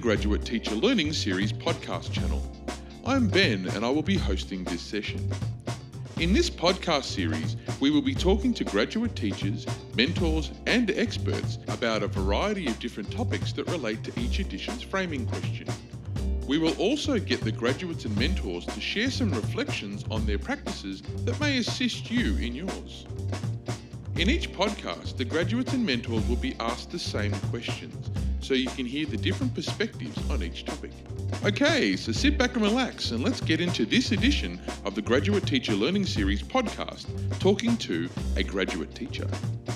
Graduate Teacher Learning Series podcast channel. I'm Ben and I will be hosting this session. In this podcast series, we will be talking to graduate teachers, mentors and experts about a variety of different topics that relate to each edition's framing question. We will also get the graduates and mentors to share some reflections on their practices that may assist you in yours. In each podcast, the graduates and mentors will be asked the same questions, so you can hear the different perspectives on each topic. Okay, so sit back and relax and let's get into this edition of the Graduate Teacher Learning Series podcast, talking to a graduate teacher.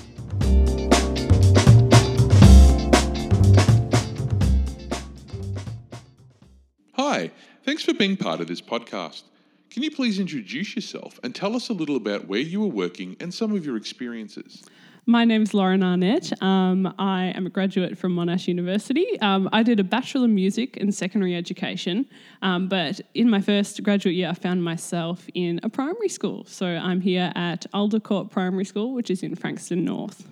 Hi, thanks for being part of this podcast. Can you please introduce yourself and tell us a little about where you are working and some of your experiences? My name's Lauren Arnett. I am a graduate from Monash University. I did a Bachelor of Music in secondary education, but in my first graduate year I found myself in a primary school. So I'm here at Aldercourt Primary School, which is in Frankston North.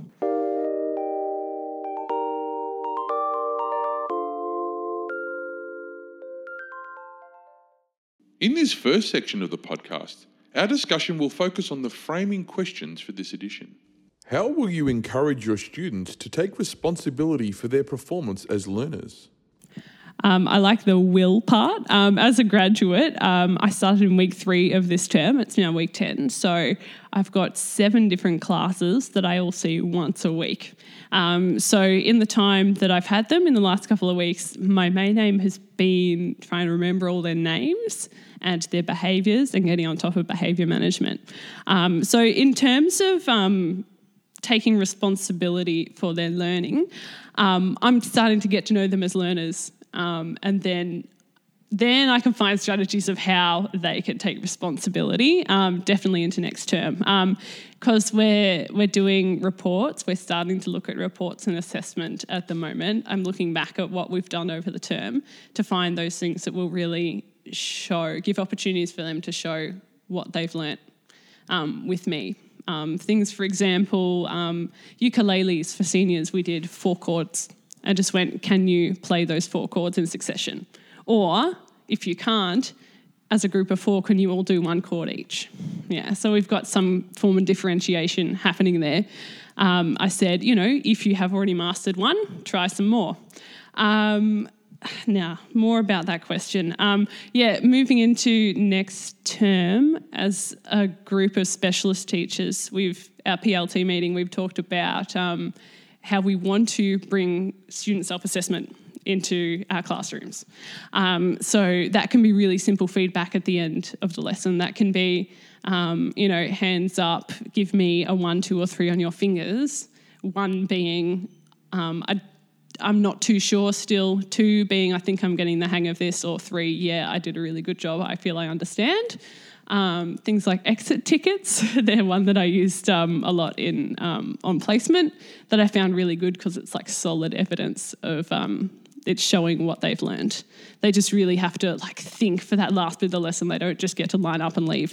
In this first section of the podcast, our discussion will focus on the framing questions for this edition. How will you encourage your students to take responsibility for their performance as learners? I like the will part. As a graduate, I started in week 3 of this term. It's now week 10. So I've got 7 different classes that I all see once a week. So in the time that I've had them in the last couple of weeks, my main aim has been trying to remember all their names and their behaviours and getting on top of behaviour management. So in terms of taking responsibility for their learning, I'm starting to get to know them as learners, and then I can find strategies of how they can take responsibility, definitely into next term. Because we're doing reports, we're starting to look at reports and assessment at the moment. I'm looking back at what we've done over the term to find those things that will really give opportunities for them to show what they've learnt with me. Things, for example, ukuleles for seniors, we did 4 chords and just went, can you play those 4 chords in succession? Or if you can't, as a group of 4, can you all do 1 chord each? Yeah, so we've got some form of differentiation happening there. I said, if you have already mastered 1, try some more. Now, more about that question. Moving into next term, as a group of specialist teachers, our PLT meeting, we've talked about how we want to bring student self-assessment into our classrooms. So that can be really simple feedback at the end of the lesson. That can be, hands up, give me a 1, 2 or 3 on your fingers. 1 being, I'm not too sure still. 2 being, I think I'm getting the hang of this. Or 3, yeah, I did a really good job. I feel I understand. Things like exit tickets, they're one that I used a lot in on placement that I found really good because it's like solid evidence of it's showing what they've learned. They just really have to think for that last bit of the lesson. They don't just get to line up and leave.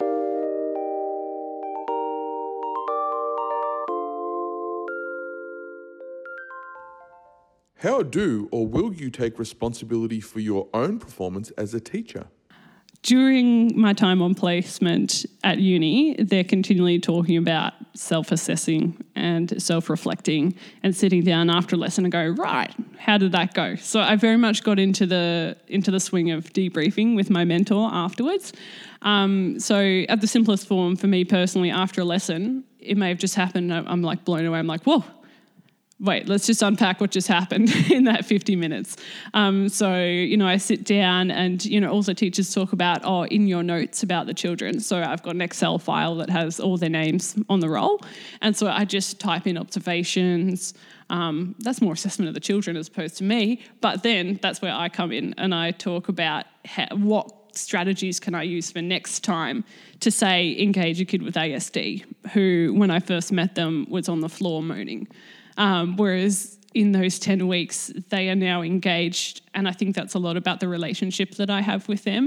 How do or will you take responsibility for your own performance as a teacher? During my time on placement at uni, they're continually talking about self-assessing and self-reflecting and sitting down after a lesson and go, right, how did that go? So I very much got into the swing of debriefing with my mentor afterwards. So at the simplest form for me personally, after a lesson, it may have just happened. I'm blown away. I'm like, whoa. Wait, let's just unpack what just happened in that 50 minutes. I sit down and, also teachers talk about, in your notes about the children. So I've got an Excel file that has all their names on the roll. And so I just type in observations. That's more assessment of the children as opposed to me. But then that's where I come in and I talk about what strategies can I use for next time to, say, engage a kid with ASD who, when I first met them, was on the floor moaning. Whereas in those 10 weeks, they are now engaged, and I think that's a lot about the relationship that I have with them.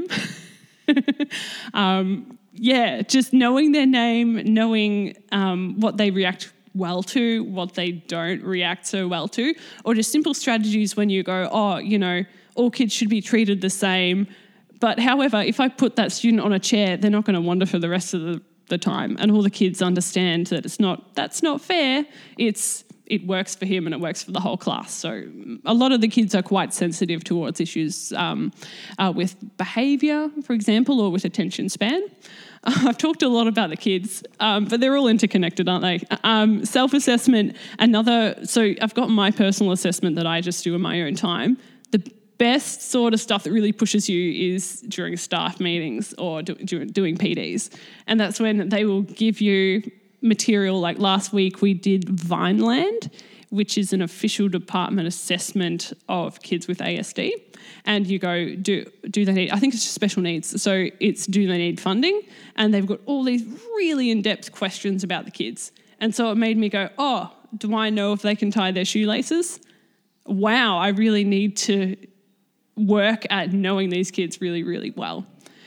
Just knowing their name, knowing what they react well to, what they don't react so well to, or just simple strategies when you go, all kids should be treated the same. But however, if I put that student on a chair, they're not going to wander for the rest of the time. And all the kids understand that that's not fair. It works for him and it works for the whole class. So a lot of the kids are quite sensitive towards issues with behaviour, for example, or with attention span. I've talked a lot about the kids, but they're all interconnected, aren't they? Self-assessment, so I've got my personal assessment that I just do in my own time. The best sort of stuff that really pushes you is during staff meetings or doing PDs. And that's when they will give you material. Like last week we did Vineland, which is an official department assessment of kids with ASD. And you go, do they need, I think it's just special needs. So it's, do they need funding? And they've got all these really in-depth questions about the kids. And so it made me go, do I know if they can tie their shoelaces? Wow, I really need to work at knowing these kids really, really well.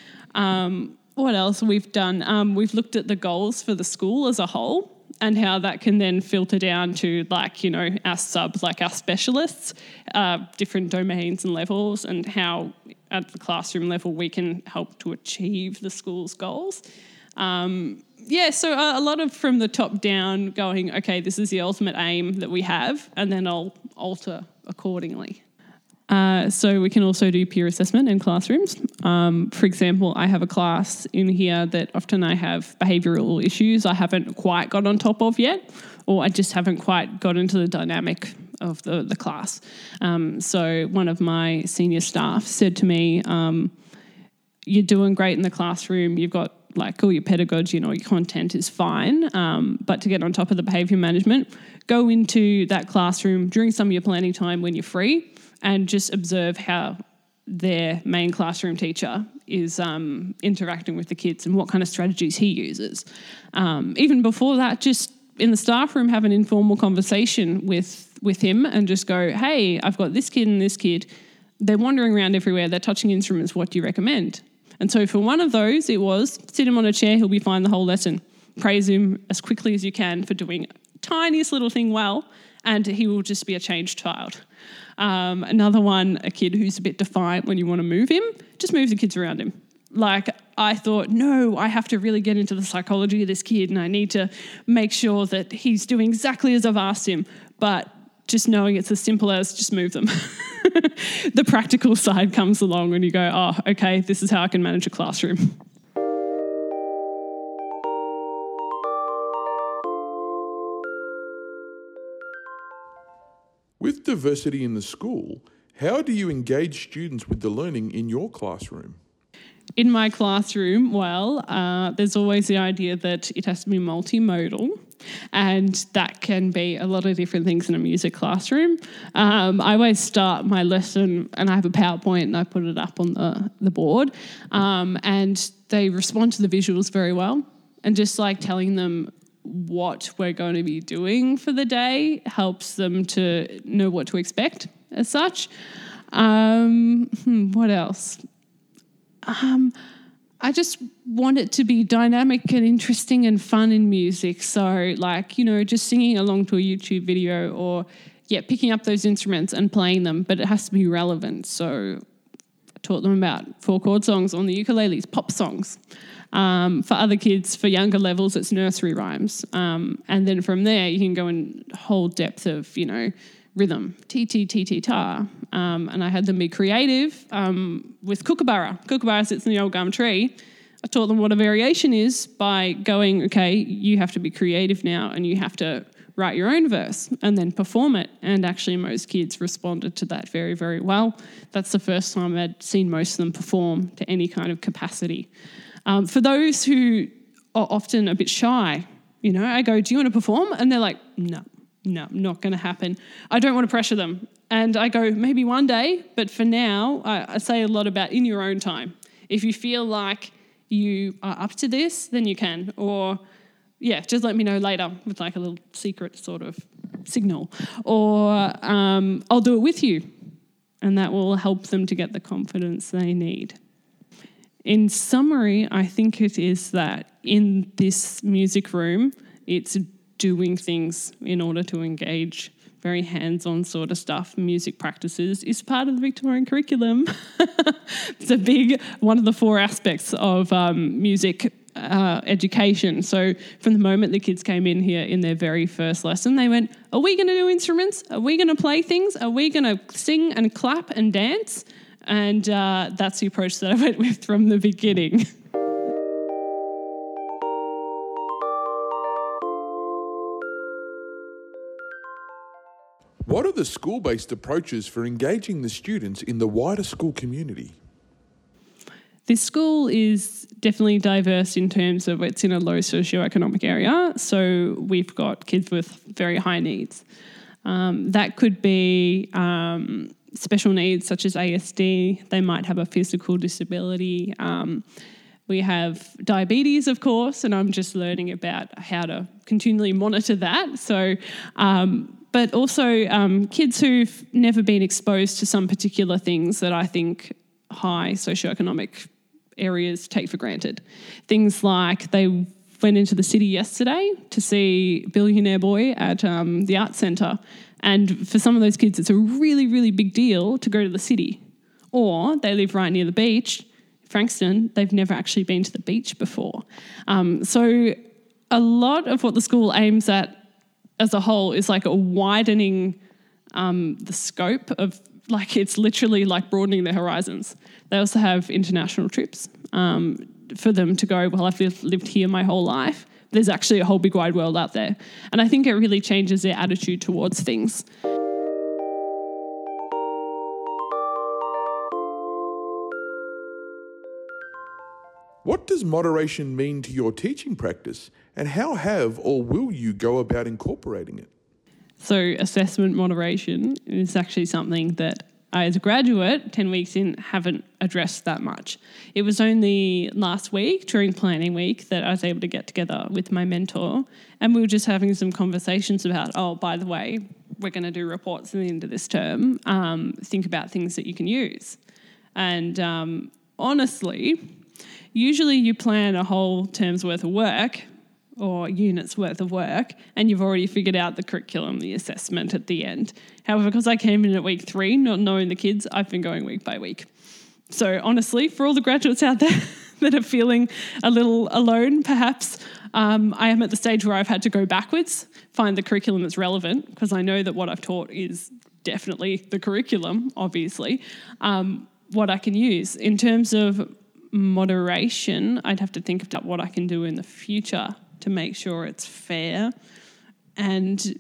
What else we've done? We've looked at the goals for the school as a whole and how that can then filter down to our subs, like our specialists, different domains and levels, and how at the classroom level we can help to achieve the school's goals. So a lot of from the top down going, okay, this is the ultimate aim that we have, and then I'll alter accordingly. So we can also do peer assessment in classrooms. For example, I have a class in here that often I have behavioural issues I haven't quite got on top of yet, or I just haven't quite got into the dynamic of the class. So one of my senior staff said to me, you're doing great in the classroom, you've got all your pedagogy and all your content is fine, but to get on top of the behaviour management, go into that classroom during some of your planning time when you're free and just observe how their main classroom teacher is interacting with the kids and what kind of strategies he uses. Even before that, just in the staff room, have an informal conversation with him and just go, hey, I've got this kid and this kid. They're wandering around everywhere. They're touching instruments. What do you recommend? And so for one of those, it was sit him on a chair. He'll be fine the whole lesson. Praise him as quickly as you can for doing tiniest little thing well, and he will just be a changed child. Another one, a kid who's a bit defiant when you want to move him, just move the kids around him. I thought, no, I have to really get into the psychology of this kid and I need to make sure that he's doing exactly as I've asked him. But just knowing it's as simple as just move them. The practical side comes along when you go, okay, this is how I can manage a classroom. With diversity in the school, how do you engage students with the learning in your classroom? In my classroom, there's always the idea that it has to be multimodal, and that can be a lot of different things in a music classroom. I always start my lesson and I have a PowerPoint and I put it up on the board, and they respond to the visuals very well, and just telling them what we're going to be doing for the day helps them to know what to expect as such. What else? I just want it to be dynamic and interesting and fun in music. So just singing along to a YouTube video or picking up those instruments and playing them, but it has to be relevant. So I taught them about 4-chord songs on the ukuleles, pop songs. For other kids, for younger levels, it's nursery rhymes. And then from there, you can go in whole depth of, rhythm, ti-ti-ti-ti-ta. And I had them be creative with kookaburra. Kookaburra sits in the old gum tree. I taught them what a variation is by going, okay, you have to be creative now and you have to write your own verse and then perform it. And actually most kids responded to that very, very well. That's the first time I'd seen most of them perform to any kind of capacity. For those who are often a bit shy, I go, do you want to perform? And they're like, no, not going to happen. I don't want to pressure them. And I go, maybe one day, but for now, I say a lot about in your own time. If you feel like you are up to this, then you can. Or, just let me know later with a little secret sort of signal. Or I'll do it with you. And that will help them to get the confidence they need. In summary, I think it is that in this music room, it's doing things in order to engage, very hands-on sort of stuff, music practices, is part of the Victorian curriculum. It's a big one of the 4 aspects of music education. So from the moment the kids came in here in their very first lesson, they went, are we going to do instruments? Are we going to play things? Are we going to sing and clap and dance? And that's the approach that I went with from the beginning. What are the school-based approaches for engaging the students in the wider school community? This school is definitely diverse in terms of it's in a low socioeconomic area, so we've got kids with very high needs. That could be special needs such as ASD. They might have a physical disability. We have diabetes, of course, and I'm just learning about how to continually monitor that. So, but also kids who've never been exposed to some particular things that I think high socioeconomic areas take for granted. Things like they went into the city yesterday to see Billionaire Boy at the Arts Centre. And for some of those kids, it's a really, really big deal to go to the city. Or they live right near the beach, Frankston, they've never actually been to the beach before. So a lot of what the school aims at as a whole is like a widening the scope of, like, it's literally like broadening their horizons. They also have international trips for them to go, well, I've lived here my whole life. There's actually a whole big wide world out there. And I think it really changes their attitude towards things. What does moderation mean to your teaching practice, and how have or will you go about incorporating it? So assessment moderation is actually something that I, as a graduate, 10 weeks in, haven't addressed that much. It was only last week, during planning week, that I was able to get together with my mentor, and we were just having some conversations about, oh, by the way, we're going to do reports at the end of this term. Think about things that you can use. And honestly, usually you plan a whole term's worth of work or units worth of work, and you've already figured out the curriculum, the assessment at the end. However, because I came in at week 3, not knowing the kids, I've been going week by week. So honestly, for all the graduates out there that are feeling a little alone, perhaps, I am at the stage where I've had to go backwards, find the curriculum that's relevant, because I know that what I've taught is definitely the curriculum, obviously, what I can use. In terms of moderation, I'd have to think about what I can do in the future to make sure it's fair, and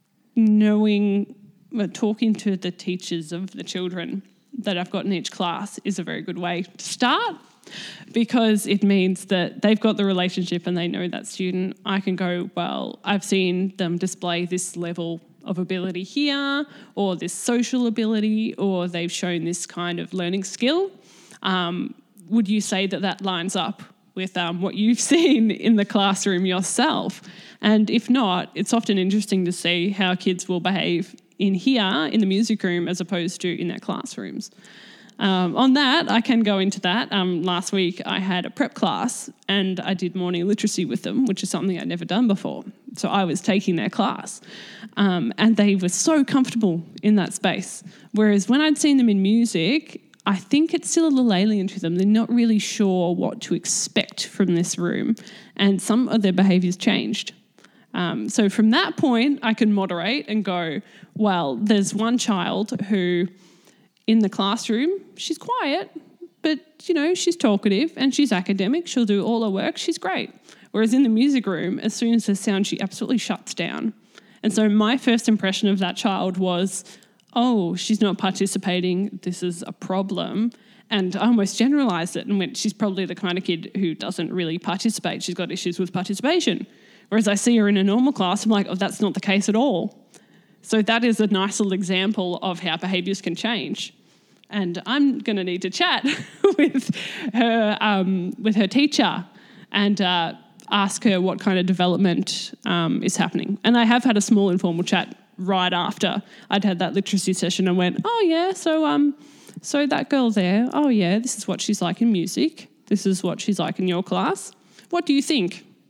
talking to the teachers of the children that I've got in each class is a very good way to start, because it means that they've got the relationship and they know that student. I can go, well, I've seen them display this level of ability here, or this social ability, or they've shown this kind of learning skill. Would you say that that lines up with what you've seen in the classroom yourself? And if not, it's often interesting to see how kids will behave in here in the music room as opposed to in their classrooms. On that, I can go into that. Last week I had a prep class and I did morning literacy with them, which is something I'd never done before. So I was taking their class, and they were so comfortable in that space. Whereas when I'd seen them in music, I think it's still a little alien to them. They're not really sure what to expect from this room, and some of their behaviours changed. So from that point, I can moderate and go, well, there's one child who in the classroom, she's quiet, but, she's talkative and she's academic. She'll do all her work. She's great. Whereas in the music room, as soon as there's sound, she absolutely shuts down. And so my first impression of that child was, oh, she's not participating, this is a problem. And I almost generalised it and went, she's probably the kind of kid who doesn't really participate. She's got issues with participation. Whereas I see her in a normal class, I'm like, oh, that's not the case at all. So that is a nice little example of how behaviours can change. And I'm going to need to chat with her teacher and ask her what kind of development is happening. And I have had a small informal chat right after I'd had that literacy session and went, oh yeah, so that girl there, oh yeah, this is what she's like in music. This is what she's like in your class. What do you think?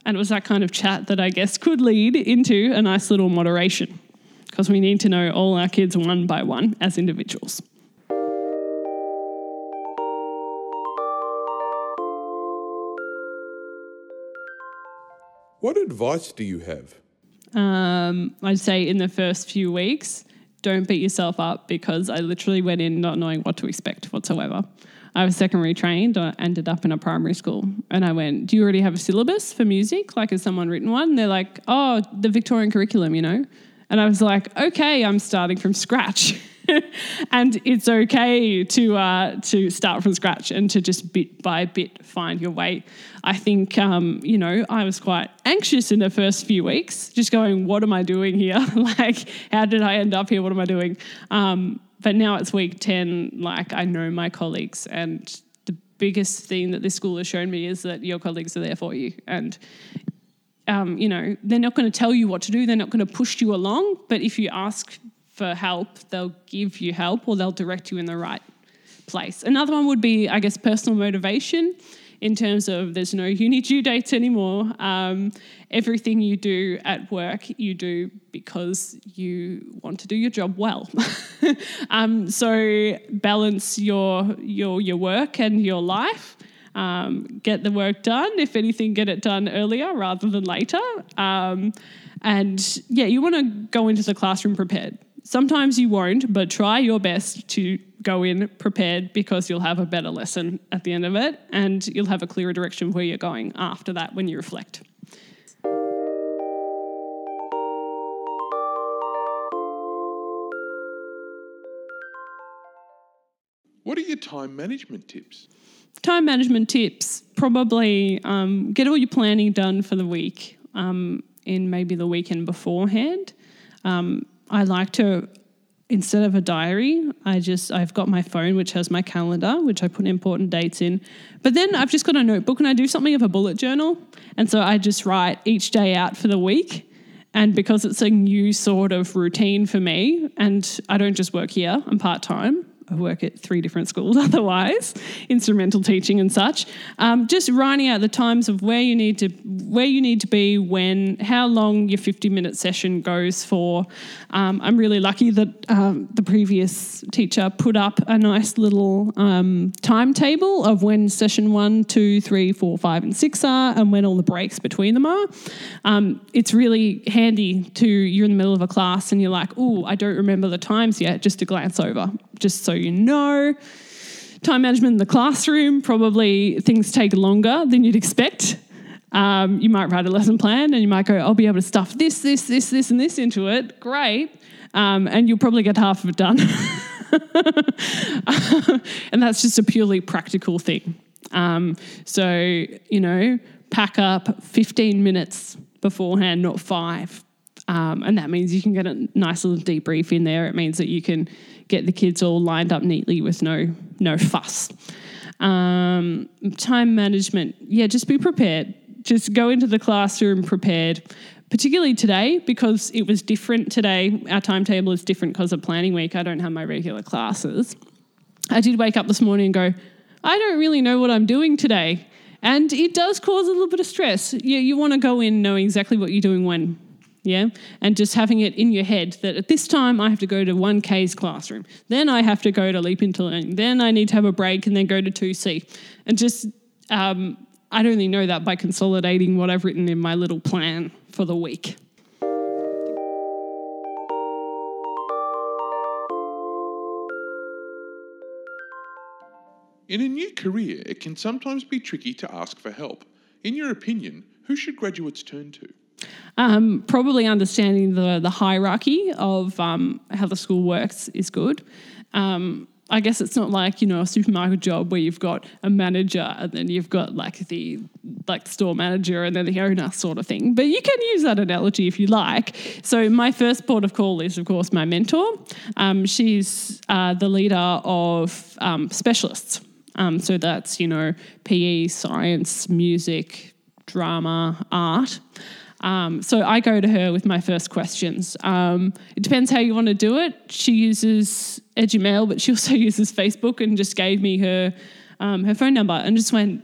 And it was that kind of chat that I guess could lead into a nice little moderation, because we need to know all our kids one by one as individuals. What advice do you have? I'd say in the first few weeks, don't beat yourself up, because I literally went in not knowing what to expect whatsoever. I was secondary trained. I ended up in a primary school, and I went, do you already have a syllabus for music? Like, has someone written one? And they're like, oh, the Victorian curriculum, And I was like, okay, I'm starting from scratch. And it's okay to start from scratch and to just bit by bit find your way. I think, I was quite anxious in the first few weeks, just going, what am I doing here? Like, how did I end up here? What am I doing? But now it's week 10, like, I know my colleagues, and the biggest thing that this school has shown me is that your colleagues are there for you. And they're not going to tell you what to do. They're not going to push you along. But if you ask for help, they'll give you help, or they'll direct you in the right place. Another one would be, I guess, personal motivation, in terms of there's no uni due dates anymore. Everything you do at work, you do because you want to do your job well. So balance your work and your life. Get the work done. If anything, get it done earlier rather than later. You want to go into the classroom prepared. Sometimes you won't, but try your best to go in prepared, because you'll have a better lesson at the end of it, and you'll have a clearer direction of where you're going after that when you reflect. What are your time management tips? Time management tips, probably get all your planning done for the week in maybe the weekend beforehand. I like to, instead of a diary, I've got my phone, which has my calendar, which I put important dates in. But then I've just got a notebook, and I do something of a bullet journal. And so I just write each day out for the week. And because it's a new sort of routine for me, and I don't just work here, I'm part-time. I work at 3 different schools otherwise, instrumental teaching and such. Just writing out the times of where you need to be, when, how long your 50-minute session goes for. I'm really lucky that the previous teacher put up a nice little timetable of when session 1, 2, 3, 4, 5 and 6 are, and when all the breaks between them are. It's really handy you're in the middle of a class and you're like, oh, I don't remember the times yet, just to glance over, just so you know. Time management in the classroom, probably things take longer than you'd expect. You might write a lesson plan and you might go, I'll be able to stuff this, and this into it. Great. And you'll probably get half of it done. And that's just a purely practical thing. Pack up 15 minutes beforehand, not 5. And that means you can get a nice little debrief in there. It means that you can get the kids all lined up neatly with no fuss. Time management, just be prepared. Just go into the classroom prepared, particularly today, because it was different today. Our timetable is different because of planning week. I don't have my regular classes. I did wake up this morning and go, I don't really know what I'm doing today. And it does cause a little bit of stress. You want to go in knowing exactly what you're doing when. Yeah, and just having it in your head that at this time I have to go to 1K's classroom, then I have to go to Leap Into Learning, then I need to have a break and then go to 2C. And just, I'd only know that by consolidating what I've written in my little plan for the week. In a new career, it can sometimes be tricky to ask for help. In your opinion, who should graduates turn to? Probably understanding the hierarchy of how the school works is good. I guess it's not like, a supermarket job where you've got a manager and then you've got the store manager and then the owner sort of thing. But you can use that analogy if you like. So my first port of call is, of course, my mentor. She's the leader of specialists. So that's, PE, science, music, drama, art. So I go to her with my first questions. It depends how you want to do it. She uses Edumail, but she also uses Facebook, and just gave me her phone number and just went,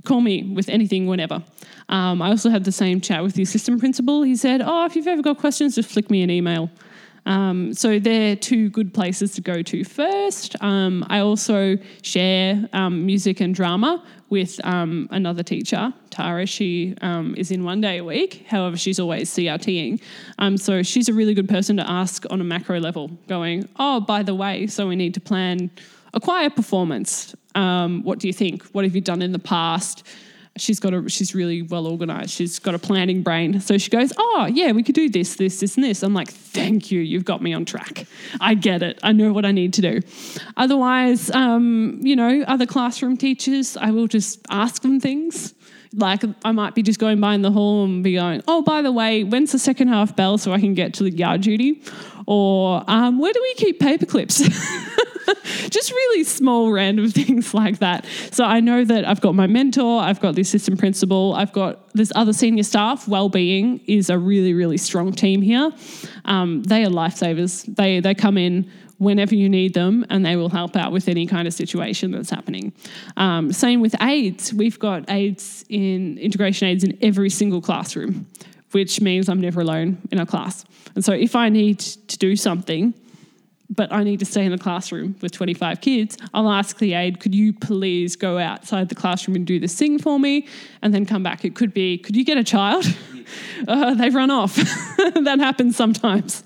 call me with anything whenever. I also had the same chat with the assistant principal. He said, if you've ever got questions, just flick me an email. So they're two good places to go to first. I also share music and drama with another teacher, Tara. She is in 1 day a week. However, she's always CRTing. So she's a really good person to ask on a macro level, going, by the way, so we need to plan a choir performance. What do you think? What have you done in the past? She's really well organised. She's got a planning brain. So she goes, we could do this, and this. I'm like, thank you. You've got me on track. I get it. I know what I need to do. Otherwise, other classroom teachers, I will just ask them things. Like I might be just going by in the hall and be going, by the way, when's the second half bell so I can get to the yard duty? Or where do we keep paper clips? Just really small random things like that. So I know that I've got my mentor, I've got the assistant principal, I've got this other senior staff. Wellbeing is a really, really strong team here. They are lifesavers. They come in whenever you need them and they will help out with any kind of situation that's happening. Same with aides. We've got integration aides in every single classroom, which means I'm never alone in a class. And so if I need to do something, but I need to stay in the classroom with 25 kids, I'll ask the aide, could you please go outside the classroom and do this thing for me and then come back? It could be, could you get a child? They've run off. That happens sometimes.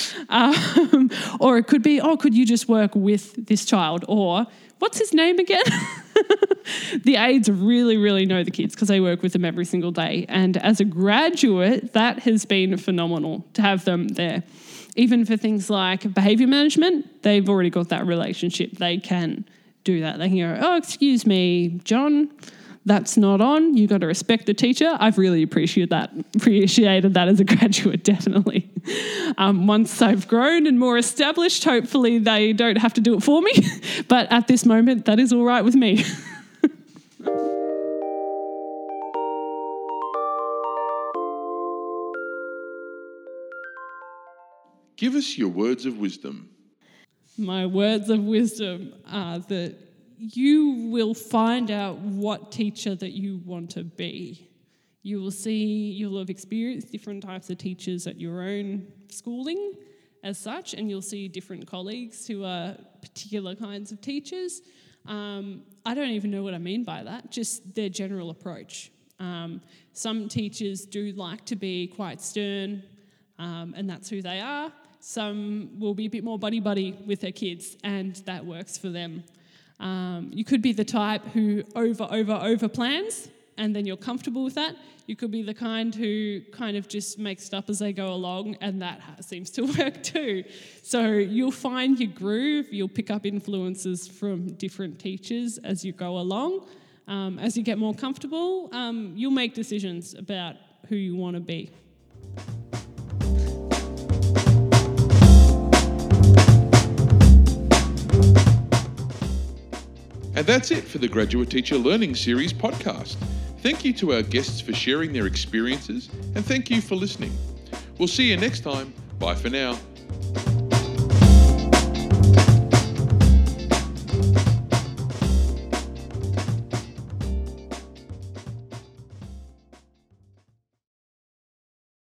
Or it could be, could you just work with this child? Or what's his name again? The aides really, really know the kids because they work with them every single day. And as a graduate, that has been phenomenal to have them there. Even for things like behaviour management, they've already got that relationship. They can do that. They can go, excuse me, John, that's not on. You got to respect the teacher. I've really appreciated that as a graduate, definitely. Once I've grown and more established, hopefully they don't have to do it for me. But at this moment, that is all right with me. Give us your words of wisdom. My words of wisdom are that you will find out what teacher that you want to be. You'll have experienced different types of teachers at your own schooling as such, and you'll see different colleagues who are particular kinds of teachers. I don't even know what I mean by that, just their general approach. Some teachers do like to be quite stern, and that's who they are. Some will be a bit more buddy-buddy with their kids, and that works for them. You could be the type who over plans, and then you're comfortable with that. You could be the kind who kind of just makes it up as they go along, and that seems to work too. So you'll find your groove. You'll pick up influences from different teachers as you go along. As you get more comfortable, you'll make decisions about who you want to be. And that's it for the Graduate Teacher Learning Series podcast. Thank you to our guests for sharing their experiences, and thank you for listening. We'll see you next time. Bye for now.